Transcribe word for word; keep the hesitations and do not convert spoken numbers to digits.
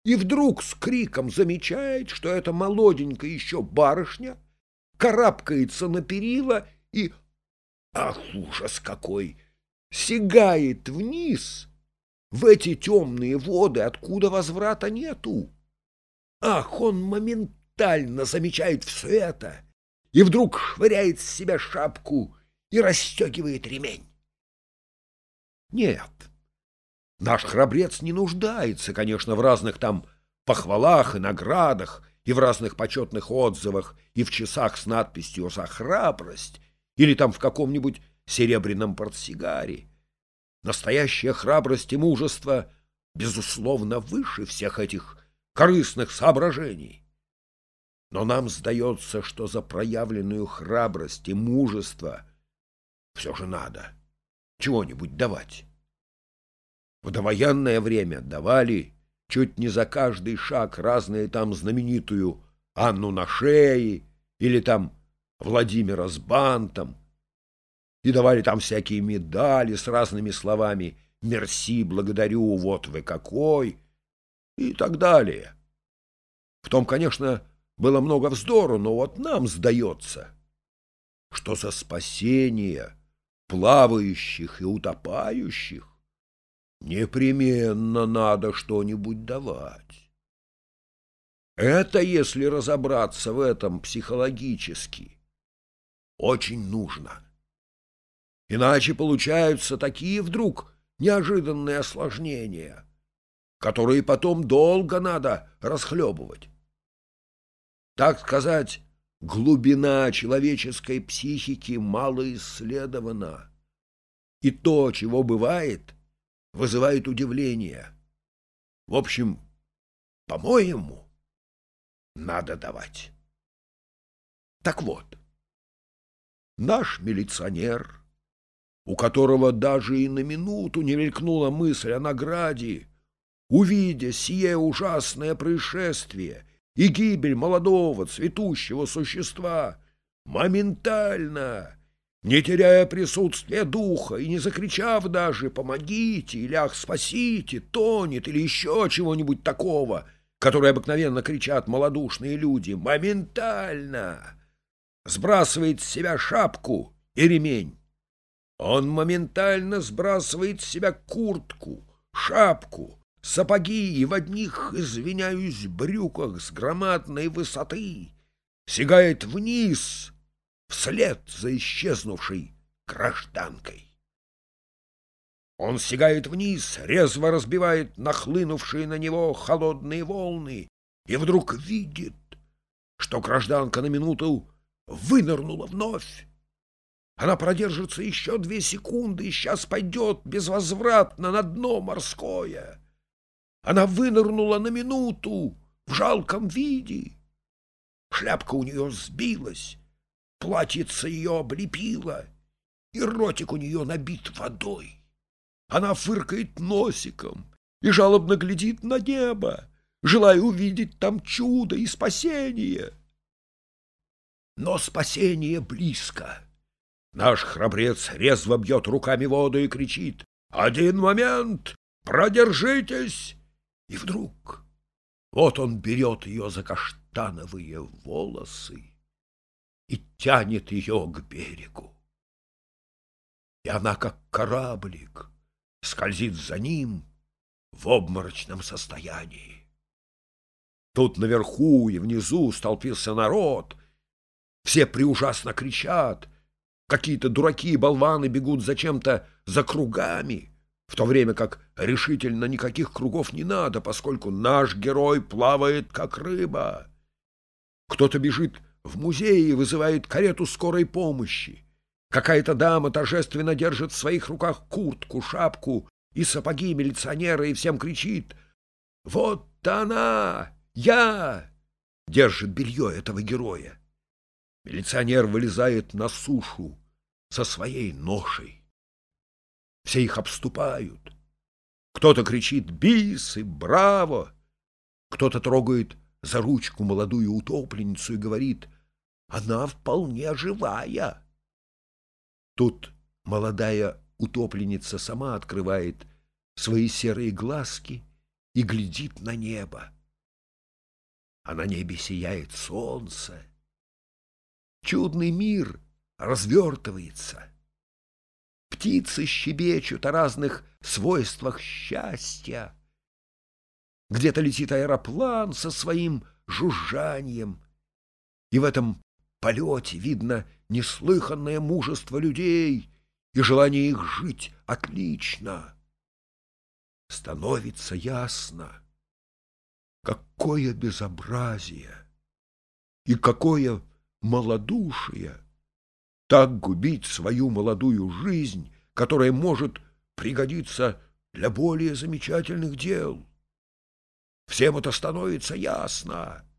и вдруг с криком замечает, что эта молоденькая еще барышня карабкается на перила и, ах, ужас какой, сигает вниз в эти темные воды, откуда возврата нету. Ах, он моментально замечает все это и вдруг швыряет с себя шапку и расстегивает ремень. Нет, наш храбрец не нуждается, конечно, в разных там похвалах и наградах, и в разных почетных отзывах, и в часах с надписью «За храбрость», или там в каком-нибудь серебряном портсигаре. Настоящая храбрость и мужество, безусловно, выше всех этих корыстных соображений. Но нам сдается, что за проявленную храбрость и мужество все же надо чего-нибудь давать. В довоенное время давали чуть не за каждый шаг разные там знаменитую Анну на шее или там Владимира с бантом, и давали там всякие медали с разными словами «мерси», «благодарю», «вот вы какой» и так далее. В том, конечно, было много вздору, но вот нам сдается, что за спасение плавающих и утопающих непременно надо что-нибудь давать. Это, если разобраться в этом психологически, очень нужно. Иначе получаются такие вдруг неожиданные осложнения, которые потом долго надо расхлебывать. Так сказать, глубина человеческой психики мало исследована, и то, чего бывает, вызывает удивление. В общем, по-моему, надо давать. Так вот, наш милиционер, у которого даже и на минуту не мелькнула мысль о награде, увидя сие ужасное происшествие и гибель молодого цветущего существа, моментально, не теряя присутствия духа и не закричав даже «помогите» или «ах, спасите», «тонет» или еще чего-нибудь такого, которое обыкновенно кричат малодушные люди, моментально сбрасывает с себя шапку и ремень. Он моментально сбрасывает с себя куртку, шапку, сапоги и в одних, извиняюсь, брюках с громадной высоты сигает вниз вслед за исчезнувшей гражданкой. Он сигает вниз, резво разбивает нахлынувшие на него холодные волны и вдруг видит, что гражданка на минуту вынырнула вновь. Она продержится еще две секунды и сейчас пойдет безвозвратно на дно морское. Она вынырнула на минуту в жалком виде. Шляпка у нее сбилась, платьице ее облепило, и ротик у нее набит водой. Она фыркает носиком и жалобно глядит на небо, желая увидеть там чудо и спасение. Но спасение близко. Наш храбрец резво бьет руками воду и кричит: «Один момент! Продержитесь!» И вдруг вот он берет ее за каштановые волосы и тянет ее к берегу. И она, как кораблик, скользит за ним в обморочном состоянии. Тут наверху и внизу столпился народ. Все преужасно кричат. Какие-то дураки и болваны бегут зачем-то за кругами, в то время как решительно никаких кругов не надо, поскольку наш герой плавает, как рыба. Кто-то бежит в музей и вызывает карету скорой помощи. Какая-то дама торжественно держит в своих руках куртку, шапку и сапоги милиционера и всем кричит: «Вот она! Я!» держит белье этого героя. Милиционер вылезает на сушу со своей ношей. Все их обступают. Кто-то кричит «Бис!» и «Браво!», кто-то трогает за ручку молодую утопленницу и говорит: «Она вполне живая». Тут молодая утопленница сама открывает свои серые глазки и глядит на небо. А на небе сияет солнце. Чудный мир развертывается. Птицы щебечут о разных свойствах счастья. Где-то летит аэроплан со своим жужжанием, и в этом полете видно неслыханное мужество людей и желание их жить отлично. Становится ясно, какое безобразие и какое малодушие так губить свою молодую жизнь, которая может пригодиться для более замечательных дел. Всем это становится ясно.